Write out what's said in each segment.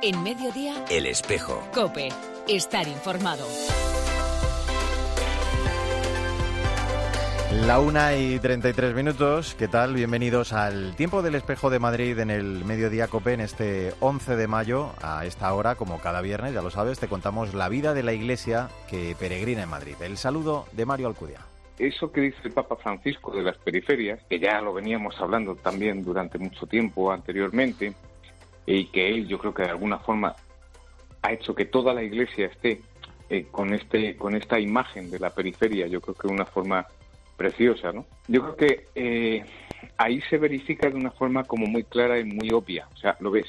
En Mediodía, El Espejo. COPE. Estar informado. La 1:33. ¿Qué tal? Bienvenidos al Tiempo del Espejo de Madrid en el Mediodía COPE en este 11 de mayo. A esta hora, como cada viernes, ya lo sabes, te contamos la vida de la Iglesia que peregrina en Madrid. El saludo de Mario Alcudia. Eso que dice el Papa Francisco de las periferias, que ya lo veníamos hablando también durante mucho tiempo anteriormente, y que él, yo creo que de alguna forma ha hecho que toda la Iglesia esté con esta imagen de la periferia, yo creo que de una forma preciosa, ¿no? Yo creo que ahí se verifica de una forma como muy clara y muy obvia. O sea, lo ves.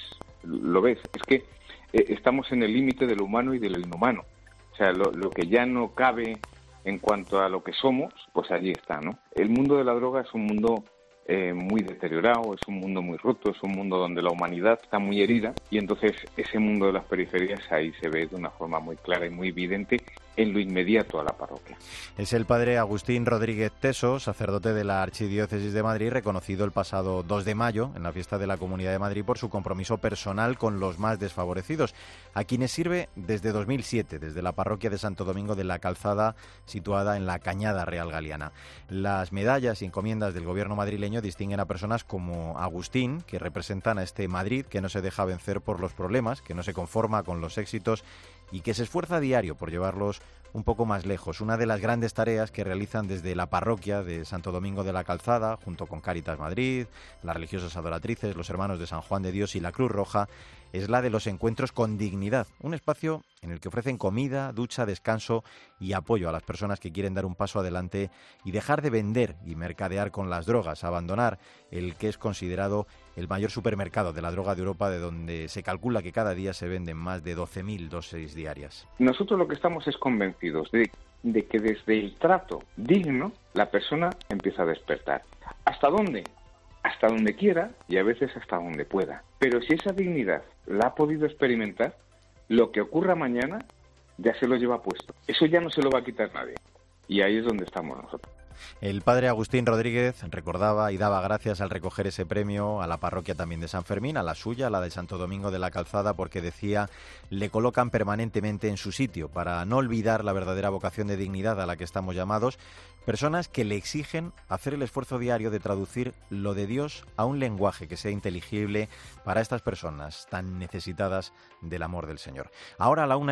Es que estamos en el límite de lo humano y de lo inhumano. O sea, lo que ya no cabe en cuanto a lo que somos, pues allí está, ¿no? El mundo de la droga es un mundo muy deteriorado, es un mundo muy roto, es un mundo donde la humanidad está muy herida, y entonces ese mundo de las periferias ahí se ve de una forma muy clara y muy evidente en lo inmediato a la parroquia. Es el padre Agustín Rodríguez Teso, sacerdote de la Archidiócesis de Madrid, reconocido el pasado 2 de mayo en la fiesta de la Comunidad de Madrid por su compromiso personal con los más desfavorecidos, a quienes sirve desde 2007, desde la parroquia de Santo Domingo de la Calzada, situada en la Cañada Real Galiana. Las medallas y encomiendas del gobierno madrileño distinguen a personas como Agustín, que representan a este Madrid que no se deja vencer por los problemas, que no se conforma con los éxitos y que se esfuerza a diario por llevarlos un poco más lejos. Una de las grandes tareas que realizan desde la parroquia de Santo Domingo de la Calzada, junto con Cáritas Madrid, las religiosas adoratrices, los hermanos de San Juan de Dios y la Cruz Roja, es la de los encuentros con dignidad, un espacio en el que ofrecen comida, ducha, descanso y apoyo a las personas que quieren dar un paso adelante y dejar de vender y mercadear con las drogas, abandonar el que es considerado el mayor supermercado de la droga de Europa, de donde se calcula que cada día se venden más de 12.000 dosis diarias. Nosotros lo que estamos es convencidos de que desde el trato digno la persona empieza a despertar. ¿Hasta dónde? Hasta donde quiera y a veces hasta donde pueda. Pero si esa dignidad la ha podido experimentar, lo que ocurra mañana ya se lo lleva puesto. Eso ya no se lo va a quitar nadie. Y ahí es donde estamos nosotros. El padre Agustín Rodríguez recordaba y daba gracias al recoger ese premio a la parroquia también de San Fermín, a la suya, a la de Santo Domingo de la Calzada, porque decía, le colocan permanentemente en su sitio para no olvidar la verdadera vocación de dignidad a la que estamos llamados, personas que le exigen hacer el esfuerzo diario de traducir lo de Dios a un lenguaje que sea inteligible para estas personas tan necesitadas del amor del Señor. Ahora a la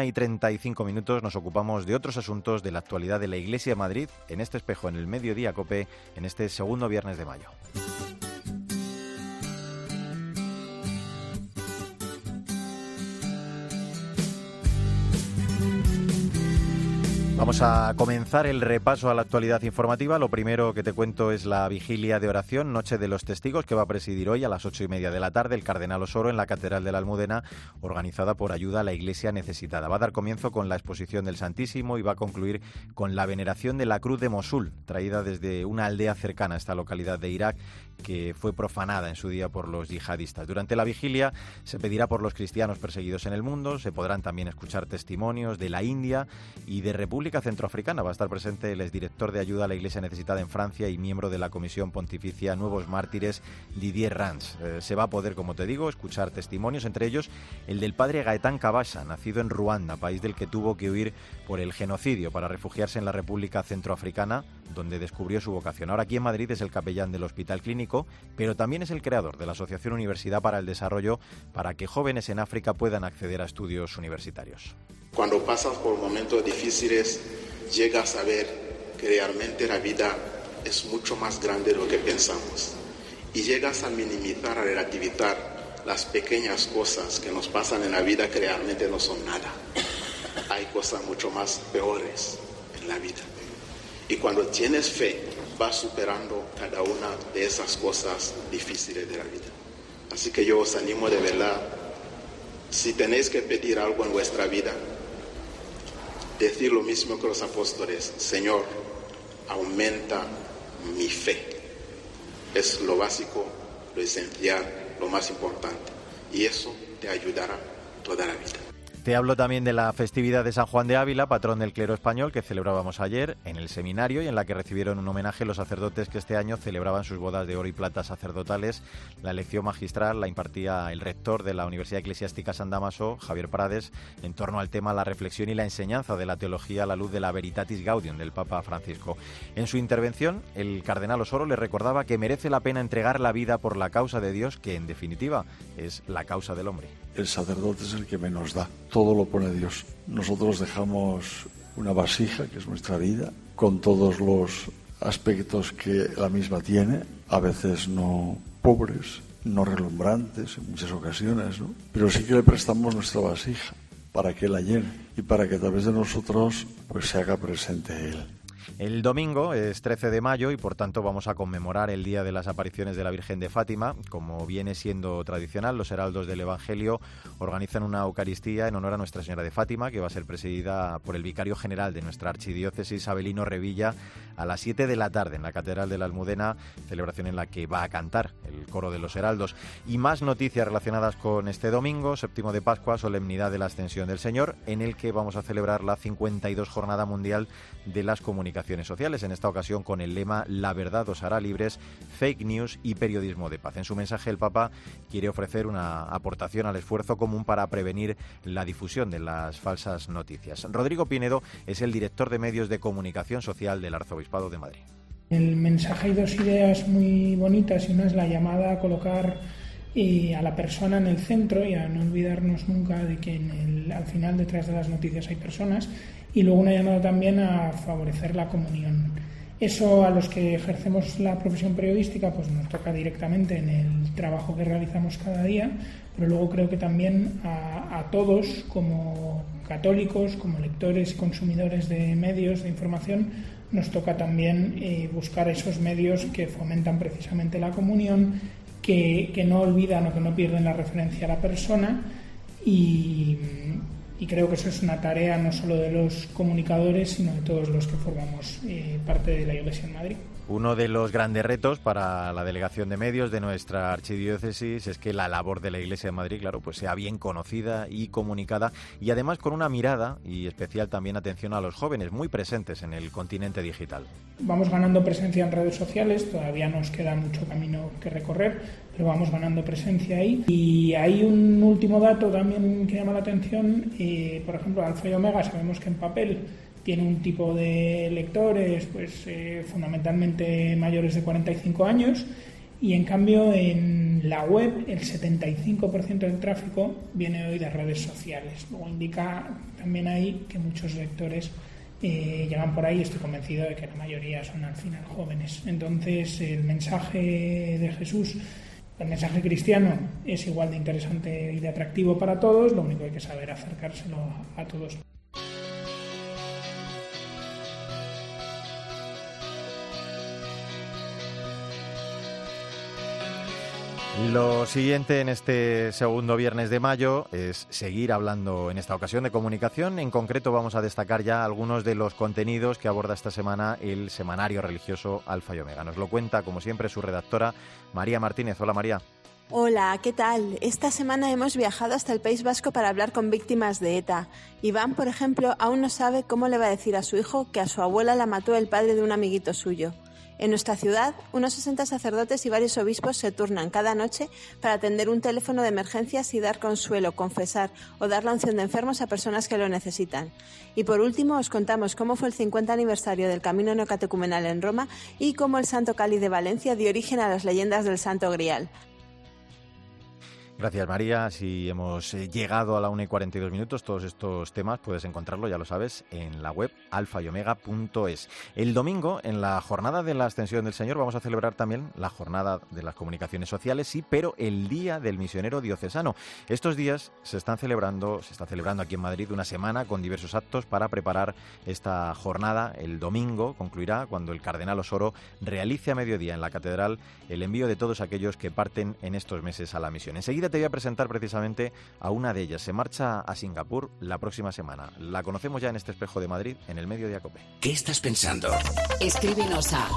1:35 nos ocupamos de otros asuntos de la actualidad de la Iglesia de Madrid en este espejo en el Mediodía COPE en este segundo viernes de mayo. Vamos a comenzar el repaso a la actualidad informativa. Lo primero que te cuento es la vigilia de oración, Noche de los Testigos, que va a presidir hoy a las 8:30 de la tarde el Cardenal Osoro en la Catedral de la Almudena, organizada por Ayuda a la Iglesia Necesitada. Va a dar comienzo con la exposición del Santísimo y va a concluir con la veneración de la Cruz de Mosul, traída desde una aldea cercana a esta localidad de Irak, que fue profanada en su día por los yihadistas. Durante la vigilia se pedirá por los cristianos perseguidos en el mundo, se podrán también escuchar testimonios de la India y de República Centroafricana. Va a estar presente el exdirector de Ayuda a la Iglesia Necesitada en Francia y miembro de la Comisión Pontificia Nuevos Mártires, Didier Rans. Se va a poder, como te digo, escuchar testimonios, entre ellos el del padre Gaetán Kabasha, nacido en Ruanda, país del que tuvo que huir por el genocidio para refugiarse en la República Centroafricana, donde descubrió su vocación. Ahora aquí en Madrid es el capellán del Hospital Clínico, pero también es el creador de la Asociación Universidad para el Desarrollo, para que jóvenes en África puedan acceder a estudios universitarios. Cuando pasas por momentos difíciles, llegas a ver que realmente la vida es mucho más grande de lo que pensamos. Y llegas a minimizar, a relativizar las pequeñas cosas que nos pasan en la vida que realmente no son nada. Hay cosas mucho más peores en la vida. Y cuando tienes fe, vas superando cada una de esas cosas difíciles de la vida. Así que yo os animo de verdad, si tenéis que pedir algo en vuestra vida, decir lo mismo que los apóstoles: Señor, aumenta mi fe. Es lo básico, lo esencial, lo más importante. Y eso te ayudará toda la vida. Te hablo también de la festividad de San Juan de Ávila, patrón del clero español, que celebrábamos ayer en el seminario y en la que recibieron un homenaje los sacerdotes que este año celebraban sus bodas de oro y plata sacerdotales. La lección magistral la impartía el rector de la Universidad Eclesiástica San Dámaso, Javier Prades, en torno al tema la reflexión y la enseñanza de la teología a la luz de la Veritatis Gaudium del Papa Francisco. En su intervención, el cardenal Osoro le recordaba que merece la pena entregar la vida por la causa de Dios, que en definitiva es la causa del hombre. El sacerdote es el que menos da, todo lo pone Dios. Nosotros dejamos una vasija, que es nuestra vida, con todos los aspectos que la misma tiene, a veces no pobres, no relumbrantes en muchas ocasiones, ¿no? Pero sí que le prestamos nuestra vasija para que la llene y para que a través de nosotros pues se haga presente Él. El domingo es 13 de mayo y por tanto vamos a conmemorar el Día de las Apariciones de la Virgen de Fátima. Como viene siendo tradicional, los heraldos del Evangelio organizan una Eucaristía en honor a Nuestra Señora de Fátima, que va a ser presidida por el vicario general de nuestra archidiócesis, Abelino Revilla, a las 7 de la tarde en la Catedral de la Almudena, celebración en la que va a cantar el coro de los heraldos. Y más noticias relacionadas con este domingo, séptimo de Pascua, solemnidad de la Ascensión del Señor, en el que vamos a celebrar la 52 Jornada Mundial de las Comunicaciones Sociales, en esta ocasión con el lema "La verdad os hará libres, fake news y periodismo de paz". En su mensaje el Papa quiere ofrecer una aportación al esfuerzo común para prevenir la difusión de las falsas noticias. Rodrigo Pinedo es el director de medios de comunicación social del Arzobispado de Madrid. En el mensaje hay dos ideas muy bonitas, y una es la llamada a colocar a la persona en el centro y a no olvidarnos nunca de que al final detrás de las noticias hay personas, y luego una llamada también a favorecer la comunión. Eso a los que ejercemos la profesión periodística pues nos toca directamente en el trabajo que realizamos cada día, pero luego creo que también a todos como católicos, como lectores y consumidores de medios de información, nos toca también buscar esos medios que fomentan precisamente la comunión, que no olvidan o que no pierden la referencia a la persona, y creo que eso es una tarea no solo de los comunicadores, sino de todos los que formamos parte de la Iglesia en Madrid. Uno de los grandes retos para la delegación de medios de nuestra archidiócesis es que la labor de la Iglesia de Madrid, claro, pues sea bien conocida y comunicada, y además con una mirada y especial también atención a los jóvenes muy presentes en el continente digital. Vamos ganando presencia en redes sociales, todavía nos queda mucho camino que recorrer, pero vamos ganando presencia ahí. Y hay un último dato también que llama la atención, por ejemplo, Alfa y Omega sabemos que en papel tiene un tipo de lectores pues fundamentalmente mayores de 45 años, y en cambio en la web el 75% del tráfico viene hoy de redes sociales. Luego indica también ahí que muchos lectores llegan por ahí, estoy convencido de que la mayoría son al final jóvenes. Entonces el mensaje de Jesús, el mensaje cristiano, es igual de interesante y de atractivo para todos, lo único que hay que saber acercárselo a todos. Lo siguiente en este segundo viernes de mayo es seguir hablando en esta ocasión de comunicación. En concreto vamos a destacar ya algunos de los contenidos que aborda esta semana el semanario religioso Alfa y Omega. Nos lo cuenta, como siempre, su redactora María Martínez. Hola, María. Hola, ¿qué tal? Esta semana hemos viajado hasta el País Vasco para hablar con víctimas de ETA. Iván, por ejemplo, aún no sabe cómo le va a decir a su hijo que a su abuela la mató el padre de un amiguito suyo. En nuestra ciudad, unos 60 sacerdotes y varios obispos se turnan cada noche para atender un teléfono de emergencias y dar consuelo, confesar o dar la unción de enfermos a personas que lo necesitan. Y por último, os contamos cómo fue el 50 aniversario del Camino Neocatecumenal en Roma y cómo el Santo Cáliz de Valencia dio origen a las leyendas del Santo Grial. Gracias, María. Así hemos llegado a la 1:42. Todos estos temas puedes encontrarlo, ya lo sabes, en la web alfayomega.es. El domingo, en la Jornada de la Ascensión del Señor, vamos a celebrar también la Jornada de las Comunicaciones Sociales, sí, pero el Día del Misionero Diocesano. Estos días se está celebrando aquí en Madrid una semana con diversos actos para preparar esta jornada. El domingo concluirá cuando el cardenal Osoro realice a mediodía en la Catedral el envío de todos aquellos que parten en estos meses a la misión. Enseguida te voy a presentar precisamente a una de ellas. Se marcha a Singapur la próxima semana. La conocemos ya en este espejo de Madrid, en el Mediodía COPE. ¿Qué estás pensando? Escríbenos a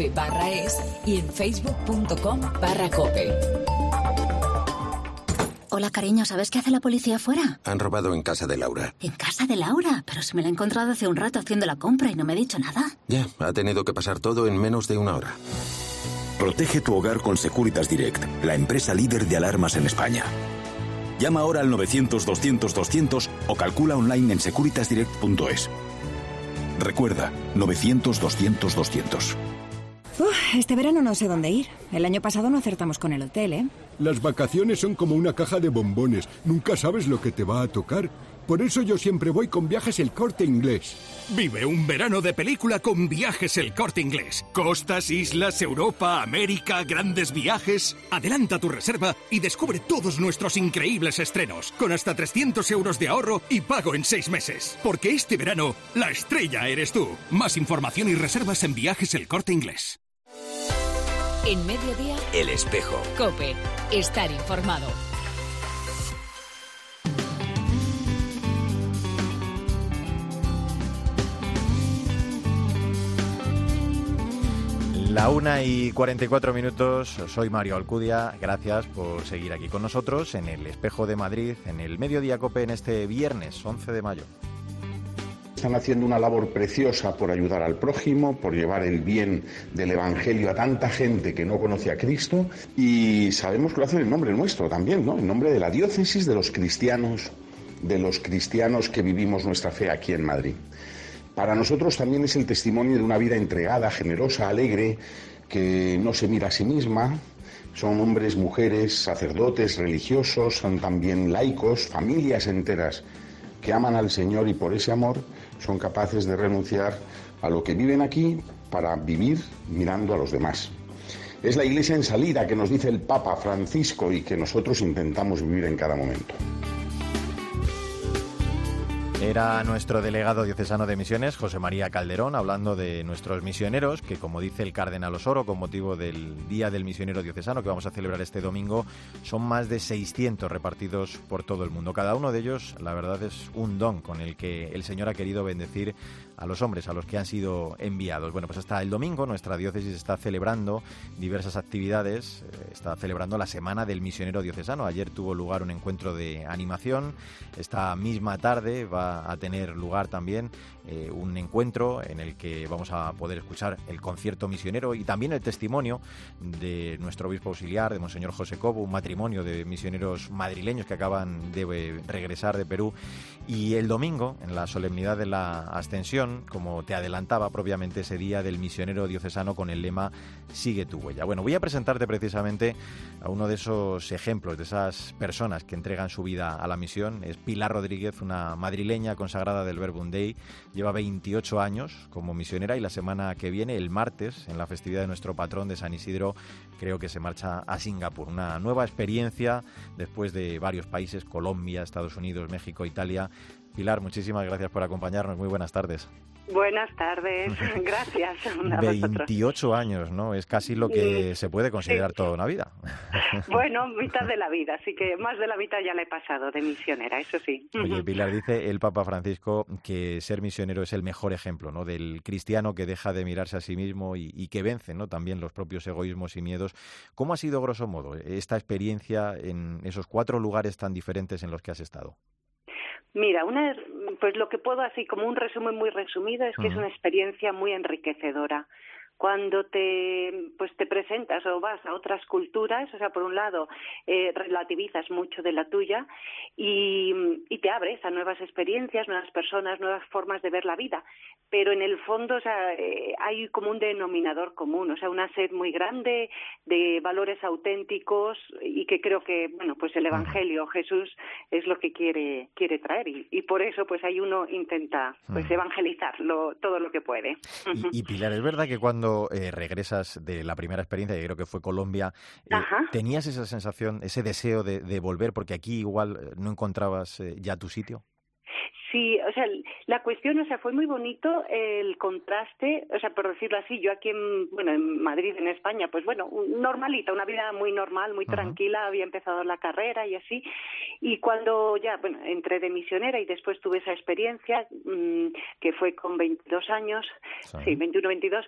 @cope/es y en facebook.com/cope. Hola, cariño, ¿sabes qué hace la policía afuera? Han robado en casa de Laura. ¿En casa de Laura? Pero si me la he encontrado hace un rato haciendo la compra y no me ha dicho nada. Ya, ha tenido que pasar todo en menos de una hora. Protege tu hogar con Securitas Direct, la empresa líder de alarmas en España. Llama ahora al 900-200-200 o calcula online en securitasdirect.es. Recuerda, 900-200-200. Este verano no sé dónde ir. El año pasado no acertamos con el hotel, ¿eh? Las vacaciones son como una caja de bombones. Nunca sabes lo que te va a tocar. Por eso yo siempre voy con Viajes El Corte Inglés. Vive un verano de película con Viajes El Corte Inglés. Costas, islas, Europa, América, grandes viajes. Adelanta tu reserva y descubre todos nuestros increíbles estrenos, con hasta 300 euros de ahorro y pago en 6 meses. Porque este verano, la estrella eres tú. Más información y reservas en Viajes El Corte Inglés. En Mediodía, El Espejo. COPE. Estar informado. La 1:44. Soy Mario Alcudia. Gracias por seguir aquí con nosotros en El Espejo de Madrid, en el Mediodía COPE, en este viernes 11 de mayo. Están haciendo una labor preciosa por ayudar al prójimo, por llevar el bien del Evangelio a tanta gente que no conoce a Cristo, y sabemos que lo hacen en nombre nuestro también, ¿no? En nombre de la diócesis, de los cristianos que vivimos nuestra fe aquí en Madrid. Para nosotros también es el testimonio de una vida entregada, generosa, alegre, que no se mira a sí misma. Son hombres, mujeres, sacerdotes, religiosos, son también laicos, familias enteras que aman al Señor y por ese amor son capaces de renunciar a lo que viven aquí para vivir mirando a los demás. Es la Iglesia en salida que nos dice el Papa Francisco y que nosotros intentamos vivir en cada momento. Era nuestro delegado diocesano de misiones, José María Calderón, hablando de nuestros misioneros, que como dice el cardenal Osoro, con motivo del Día del Misionero Diocesano, que vamos a celebrar este domingo, son más de 600 repartidos por todo el mundo. Cada uno de ellos, la verdad, es un don con el que el Señor ha querido bendecir a los hombres, a los que han sido enviados. Bueno, pues hasta el domingo nuestra diócesis está celebrando diversas actividades, está celebrando la Semana del Misionero Diocesano. Ayer tuvo lugar un encuentro de animación, esta misma tarde va a tener lugar también un encuentro en el que vamos a poder escuchar el concierto misionero y también el testimonio de nuestro obispo auxiliar, de Monseñor José Cobo, un matrimonio de misioneros madrileños que acaban de regresar de Perú. Y el domingo, en la solemnidad de la Ascensión, como te adelantaba propiamente ese Día del Misionero Diocesano con el lema Sigue tu huella. Bueno, voy a presentarte precisamente a uno de esos ejemplos, de esas personas que entregan su vida a la misión. Es Pilar Rodríguez, una madrileña consagrada del Verbum Dei. Lleva 28 años como misionera y la semana que viene, el martes, en la festividad de nuestro patrón de San Isidro, creo que se marcha a Singapur. Una nueva experiencia después de varios países, Colombia, Estados Unidos, México, Italia. Pilar, muchísimas gracias por acompañarnos. Muy buenas tardes. Buenas tardes, gracias. 28 años, ¿no? Es casi lo que se puede considerar toda una vida. Bueno, mitad de la vida, así que más de la mitad ya la he pasado de misionera, eso sí. Oye, Pilar, dice el Papa Francisco que ser misionero es el mejor ejemplo, ¿no? Del cristiano que deja de mirarse a sí mismo y que vence, ¿no? También los propios egoísmos y miedos. ¿Cómo ha sido, grosso modo, esta experiencia en esos 4 lugares tan diferentes en los que has estado? Mira, pues lo que puedo así como un resumen muy resumido es que es una experiencia muy enriquecedora. Cuando te presentas o vas a otras culturas, o sea, por un lado relativizas mucho de la tuya y te abres a nuevas experiencias, nuevas personas, nuevas formas de ver la vida. Pero en el fondo, o sea, hay como un denominador común, o sea, una sed muy grande de valores auténticos y que creo que, bueno, pues el Evangelio, Jesús, es lo que quiere traer y por eso, pues ahí uno intenta, pues evangelizar todo lo que puede. Y Pilar, es verdad que cuando regresas de la primera experiencia, que creo que fue Colombia, ¿tenías esa sensación, ese deseo de volver, porque aquí igual no encontrabas ya tu sitio? Sí, o sea, la cuestión, o sea, fue muy bonito el contraste, o sea, por decirlo así, yo aquí en Madrid, en España, pues bueno, normalita, una vida muy normal, muy tranquila, había empezado la carrera y así, y cuando ya, entré de misionera y después tuve esa experiencia, que fue con 22 años, sí, 21, 22,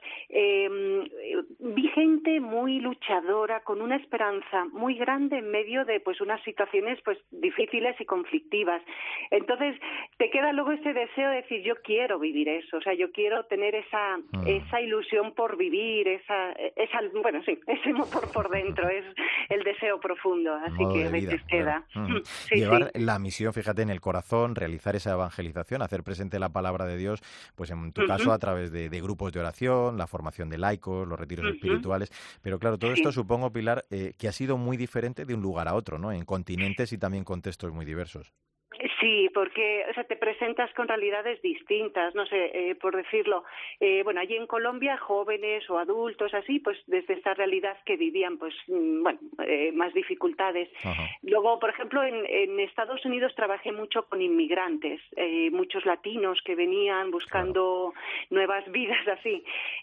vi gente muy luchadora, con una esperanza muy grande en medio de, pues, unas situaciones, pues, difíciles y conflictivas. Entonces, te queda luego ese deseo de decir, yo quiero vivir eso, o sea, yo quiero tener esa ilusión por vivir, esa bueno, sí, ese motor por dentro, es el deseo profundo, así que a veces queda. Sí, llevar la misión, fíjate, en el corazón, realizar esa evangelización, hacer presente la palabra de Dios, pues en tu caso a través de grupos de oración, la formación de laicos, los retiros espirituales, pero claro, todo esto supongo, Pilar, que ha sido muy diferente de un lugar a otro, ¿no? En continentes y también contextos muy diversos. Sí, porque, o sea, te presentas con realidades distintas, no sé, por decirlo, allí en Colombia, jóvenes o adultos, así, pues desde esa realidad que vivían, pues, más dificultades. Luego, por ejemplo, en Estados Unidos trabajé mucho con inmigrantes, muchos latinos que venían buscando nuevas vidas, así.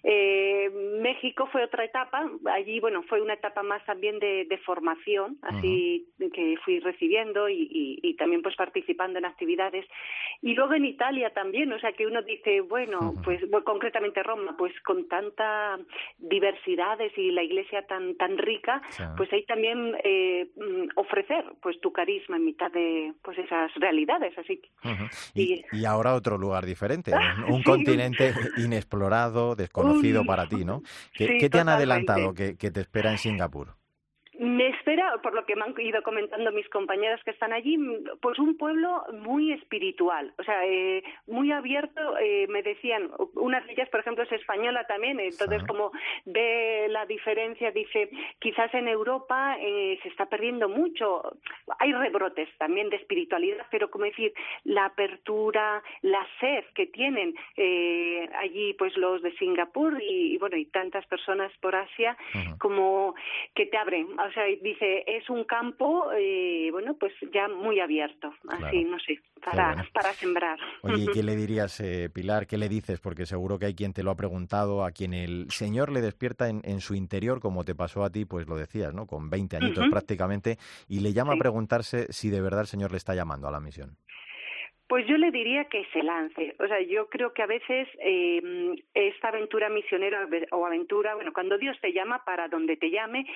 México fue otra etapa, allí, fue una etapa más también de formación, así que fui recibiendo y también, pues, participando en actividades. Y luego en Italia también, o sea, que uno dice, pues concretamente Roma, pues con tanta diversidades y la iglesia tan rica, pues ahí también ofrecer pues tu carisma en mitad de pues esas realidades, así que... Y ahora otro lugar diferente, un continente inexplorado, desconocido para ti, ¿no? ¿Qué te han adelantado que te espera en Singapur? Me espera, por lo que me han ido comentando mis compañeras que están allí, pues un pueblo muy espiritual, o sea, muy abierto. Me decían, una de ellas, por ejemplo, es española también, entonces como ve la diferencia, dice, quizás en Europa se está perdiendo mucho. Hay rebrotes también de espiritualidad, pero como decir, la apertura, la sed que tienen allí, pues los de Singapur y tantas personas por Asia, como que te abren. O sea, dice, es un campo, pues ya muy abierto, así, no sé, para sembrar. Oye, ¿qué le dirías, Pilar? ¿Qué le dices? Porque seguro que hay quien te lo ha preguntado, a quien el Señor le despierta en su interior, como te pasó a ti, pues lo decías, ¿no? Con 20 añitos prácticamente, y le llama a preguntarse si de verdad el Señor le está llamando a la misión. Pues yo le diría que se lance. O sea, yo creo que a veces esta aventura misionera o aventura, cuando Dios te llama para donde te llame,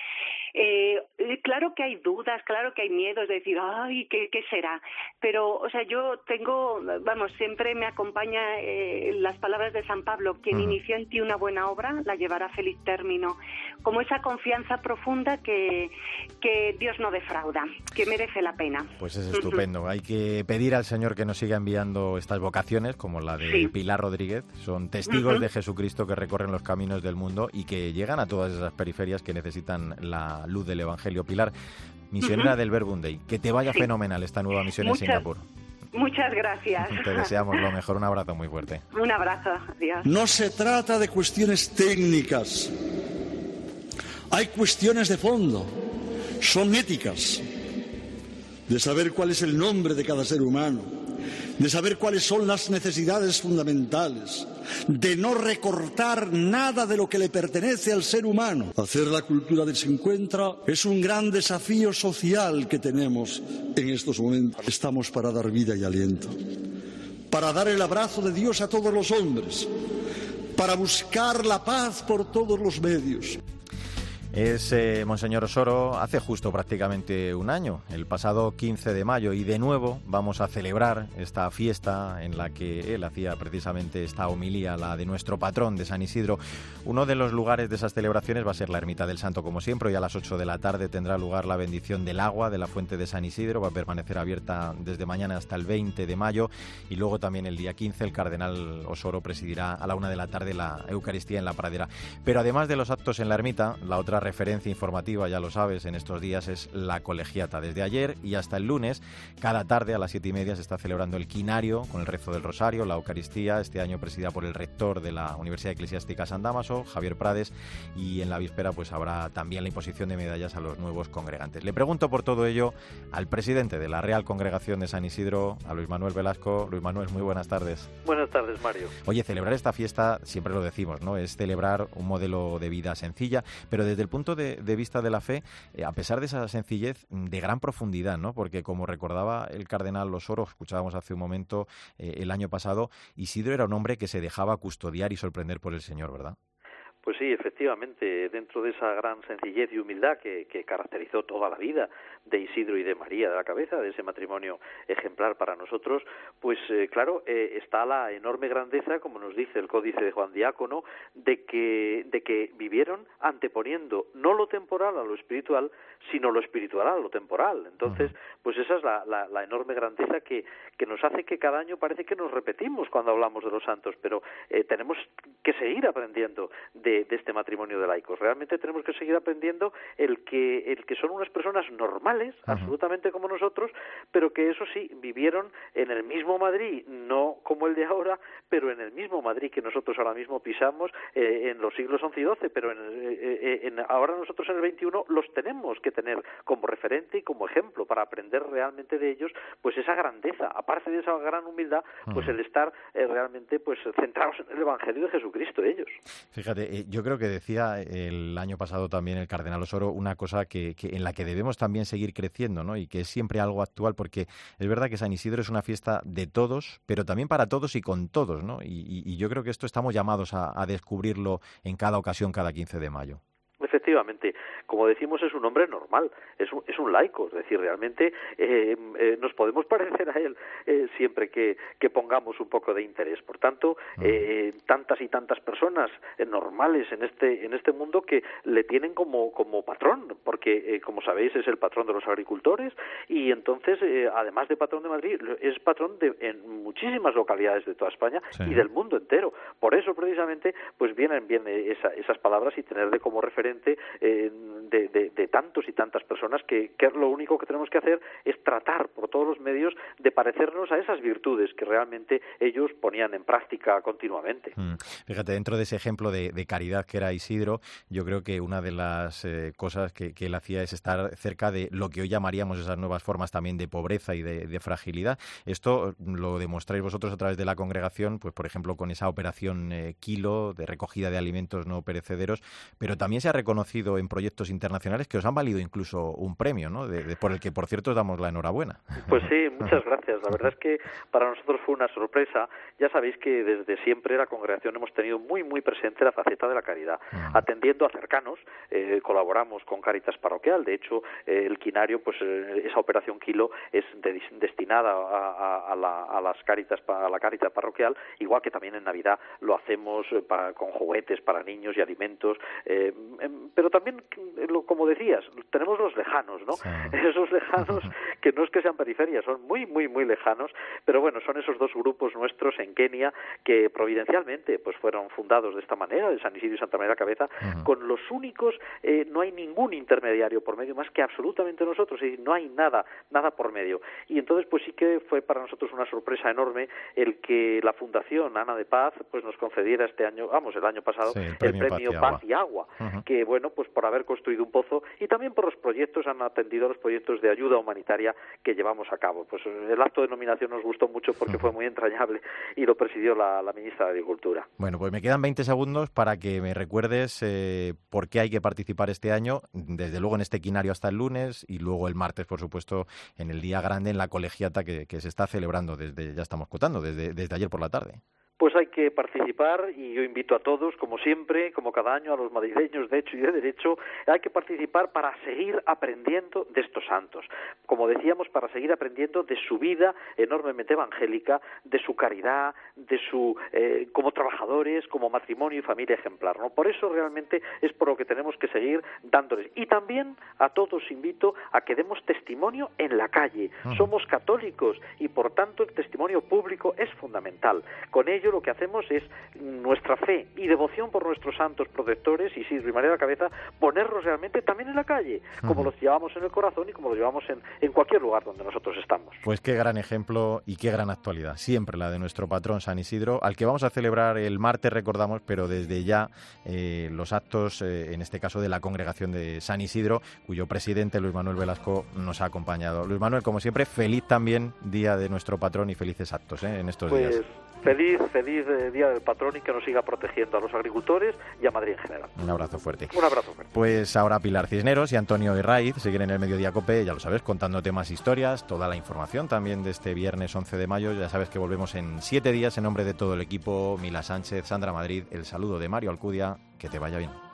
claro que hay dudas, claro que hay miedos de decir, ay, ¿qué será? Pero, o sea, yo tengo, siempre me acompaña las palabras de San Pablo, quien inició en ti una buena obra, la llevará a feliz término. Como esa confianza profunda que Dios no defrauda, que merece la pena. Pues es estupendo. Hay que pedir al Señor que nos siga enviando estas vocaciones, como la de Pilar Rodríguez. Son testigos de Jesucristo que recorren los caminos del mundo y que llegan a todas esas periferias que necesitan la luz del Evangelio. Pilar, misionera del Verbum Dei, que te vaya fenomenal esta nueva misión en Singapur. Muchas gracias. Te deseamos lo mejor. Un abrazo muy fuerte. Un abrazo. Adiós. No se trata de cuestiones técnicas. Hay cuestiones de fondo. Son éticas. De saber cuál es el nombre de cada ser humano. De saber cuáles son las necesidades fundamentales, de no recortar nada de lo que le pertenece al ser humano. Hacer la cultura del se encuentra es un gran desafío social que tenemos en estos momentos. Estamos para dar vida y aliento, para dar el abrazo de Dios a todos los hombres, para buscar la paz por todos los medios. Es Monseñor Osoro, hace justo prácticamente un año, el pasado 15 de mayo, y de nuevo vamos a celebrar esta fiesta en la que él hacía precisamente esta homilía, la de nuestro patrón de San Isidro. Uno de los lugares de esas celebraciones va a ser la Ermita del Santo, como siempre, y a las 8 de la tarde tendrá lugar la bendición del agua de la fuente de San Isidro. Va a permanecer abierta desde mañana hasta el 20 de mayo, y luego también el día 15 el cardenal Osoro presidirá a la 1 de la tarde la Eucaristía en la Pradera. Pero además de los actos en la ermita, la otra la referencia informativa, ya lo sabes, en estos días es la Colegiata. Desde ayer y hasta el lunes, cada tarde a las 7:30 se está celebrando el quinario con el rezo del Rosario, la Eucaristía, este año presidida por el rector de la Universidad Eclesiástica San Dámaso, Javier Prades, y en la víspera pues habrá también la imposición de medallas a los nuevos congregantes. Le pregunto por todo ello al presidente de la Real Congregación de San Isidro, a Luis Manuel Velasco. Luis Manuel, muy buenas tardes. Buenas tardes, Mario. Oye, celebrar esta fiesta, siempre lo decimos, ¿no? Es celebrar un modelo de vida sencilla, pero desde el punto de vista de la fe, a pesar de esa sencillez, de gran profundidad, ¿no? Porque como recordaba el cardenal Osoro, escuchábamos hace un momento, el año pasado, Isidro era un hombre que se dejaba custodiar y sorprender por el Señor, ¿verdad? Pues sí, efectivamente, dentro de esa gran sencillez y humildad que caracterizó toda la vida de Isidro y de María de la Cabeza, de ese matrimonio ejemplar para nosotros, pues claro, está la enorme grandeza, como nos dice el Códice de Juan Diácono, de que vivieron anteponiendo no lo temporal a lo espiritual, sino lo espiritual a lo temporal. Entonces, pues esa es la enorme grandeza que nos hace que cada año parece que nos repetimos cuando hablamos de los santos, pero tenemos que seguir aprendiendo de este matrimonio de laicos. Realmente tenemos que seguir aprendiendo el que son unas personas normales, absolutamente como nosotros, pero que eso sí, vivieron en el mismo Madrid, no como el de ahora, pero en el mismo Madrid que nosotros ahora mismo pisamos en los siglos XI y XII, pero ahora nosotros en el XXI los tenemos que tener como referente y como ejemplo para aprender realmente de ellos, pues esa grandeza, aparte de esa gran humildad, pues el estar realmente pues centrados en el Evangelio de Jesucristo ellos. Fíjate, yo creo que decía el año pasado también el cardenal Osoro una cosa que en la que debemos también seguir creciendo, ¿no? Y que es siempre algo actual, porque es verdad que San Isidro es una fiesta de todos, pero también para todos y con todos, ¿no? Y yo creo que esto estamos llamados a descubrirlo en cada ocasión, cada 15 de mayo. Efectivamente, como decimos, es un hombre normal, es un laico, es decir, realmente nos podemos parecer a él siempre que pongamos un poco de interés. Por tanto, tantas y tantas personas normales en este mundo que le tienen como patrón, porque como sabéis es el patrón de los agricultores y entonces, además de patrón de Madrid, es patrón en muchísimas localidades de toda España y del mundo entero. Por eso precisamente pues vienen esas palabras y tenerle como referente de tantos y tantas personas que lo único que tenemos que hacer es tratar por todos los medios de parecernos a esas virtudes que realmente ellos ponían en práctica continuamente. Fíjate, dentro de ese ejemplo de caridad que era Isidro, yo creo que una de las cosas que él hacía es estar cerca de lo que hoy llamaríamos esas nuevas formas también de pobreza y de fragilidad. Esto lo demostráis vosotros a través de la congregación, pues por ejemplo con esa operación Kilo de recogida de alimentos no perecederos, pero también se ha reconocido en proyectos internacionales que os han valido incluso un premio, ¿no? Por el que, por cierto, os damos la enhorabuena. Pues sí, muchas gracias. La verdad es que para nosotros fue una sorpresa. Ya sabéis que desde siempre la congregación hemos tenido muy, muy presente la faceta de la caridad. Atendiendo a cercanos, colaboramos con Cáritas Parroquial. De hecho, el quinario, pues esa operación Kilo es destinada a las Cáritas, a la Cáritas Parroquial, igual que también en Navidad lo hacemos con juguetes para niños y alimentos. Pero también, como decías, tenemos los lejanos, ¿no? Sí. Esos lejanos que no es que sean periferias, son muy, muy, muy lejanos, pero bueno, son esos dos grupos nuestros en Kenia que providencialmente pues fueron fundados de esta manera, de San Isidro y Santa María de la Cabeza, con los únicos, no hay ningún intermediario por medio, más que absolutamente nosotros, y no hay nada por medio. Y entonces pues sí que fue para nosotros una sorpresa enorme el que la Fundación Ana de Paz pues nos concediera este año, el año pasado, sí, el premio Paz y Agua. Que bueno, pues por haber construido un pozo y también por los proyectos, han atendido a los proyectos de ayuda humanitaria que llevamos a cabo. Pues el acto de nominación nos gustó mucho porque fue muy entrañable y lo presidió la ministra de Agricultura. Bueno, pues me quedan 20 segundos para que me recuerdes por qué hay que participar este año, desde luego en este quinario hasta el lunes y luego el martes, por supuesto, en el día grande en la colegiata que se está celebrando ya estamos contando, desde ayer por la tarde. Pues hay que participar y yo invito a todos, como siempre, como cada año, a los madrileños de hecho y de derecho, hay que participar para seguir aprendiendo de estos santos. Como decíamos, para seguir aprendiendo de su vida enormemente evangélica, de su caridad, de su como trabajadores, como matrimonio y familia ejemplar, ¿no? Por eso realmente es por lo que tenemos que seguir dándoles. Y también a todos invito a que demos testimonio en la calle. Somos católicos y por tanto el testimonio público es fundamental. Con ello ello lo que hacemos es nuestra fe y devoción por nuestros santos protectores, Isidro y María de la Cabeza, ponerlos realmente también en la calle, como los llevamos en el corazón y como los llevamos en cualquier lugar donde nosotros estamos. Pues qué gran ejemplo y qué gran actualidad, siempre la de nuestro patrón San Isidro, al que vamos a celebrar el martes, recordamos, pero desde ya los actos, en este caso de la Congregación de San Isidro, cuyo presidente Luis Manuel Velasco nos ha acompañado. Luis Manuel, como siempre, feliz también Día de nuestro patrón y felices actos en estos días. Feliz Día del Patrón y que nos siga protegiendo a los agricultores y a Madrid en general. Un abrazo fuerte. Un abrazo fuerte. Pues ahora Pilar Cisneros y Antonio Herraiz siguen en el Mediodía COPE, ya lo sabes, contándote más historias, toda la información también de este viernes 11 de mayo. Ya sabes que volvemos en 7 días en nombre de todo el equipo, Mila Sánchez, Sandra Madrid, el saludo de Mario Alcudia, que te vaya bien.